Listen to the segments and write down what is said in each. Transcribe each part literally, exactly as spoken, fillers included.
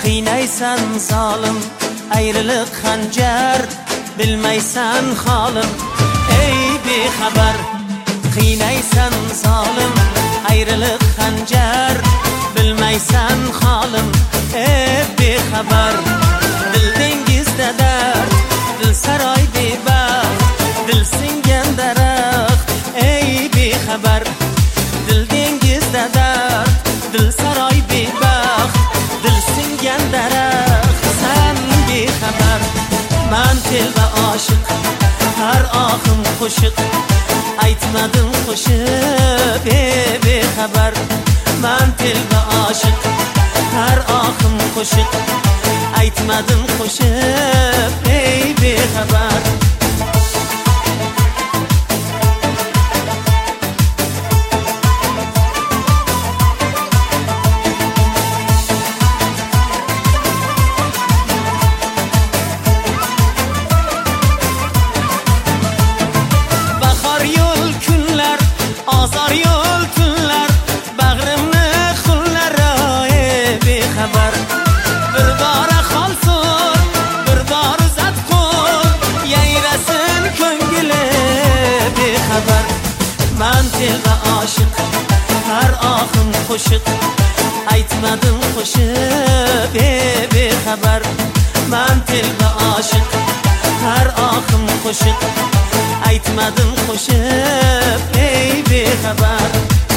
qiynaysan zolim, ayriliq xanjar bilmaysan holim. Ey bexabar, qiynaysan zolim, ayriliq xanjar bilmaysan holim. Ey bexabar, dil dengizda dard, dil saroy bebaxt, dil singan daraxt. Ey bexabar, dil dengizda dard, dil saroy bebaxt, dil singan daraxt. Sen bexabar, man telba oshiq, har ohim qo'shiq, aytmadim qo'shib. Ey bexabar, man telba oshiq, har ohim qo'shiq, aytmadim qo'shib. Ey bexabar, bahor yo'l kunlar, ozor yo'l tunlar, bag'rimni xullar. Ey bexabar, bir bora hol so'r, bir bor uzat qo'l, yayrasin ko'ngli. Bexabar, man telba oshiq, har ohim qo'shiq, aytmadim qo'shib. Ey bexabar, man telba oshiq, har ohim qo'shiq, aytmadim qo'shib. Ey bexabar,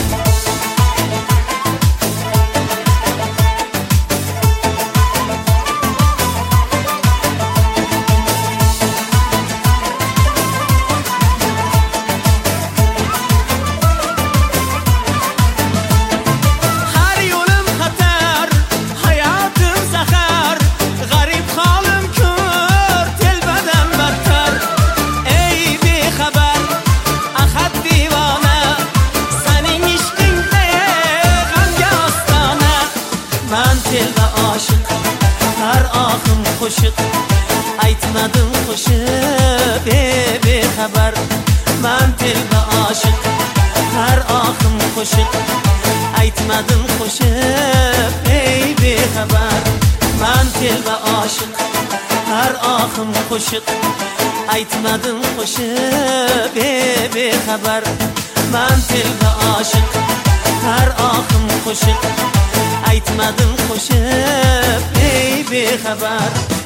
har yo'lim xatar, hayotim zahar, g'arib holim ko'r, telbadan battar. Ey bexabar, ahad divona, sening ishqingda g'amga ostona. Man telba oshiq, har ohim qo'shiq, aytmadim qo'shib. Ey bexabar, man telba oshiq, har ohim qo'shiq, aytmadim qo'shib. Ey bexabar, man telba oshiq, har ohim qo'shiq, aytmadim qo'shib. Ey bexabar, man telba oshiq, har ohim qo'shiq, aytmadim qo'shib. Ey bexabar.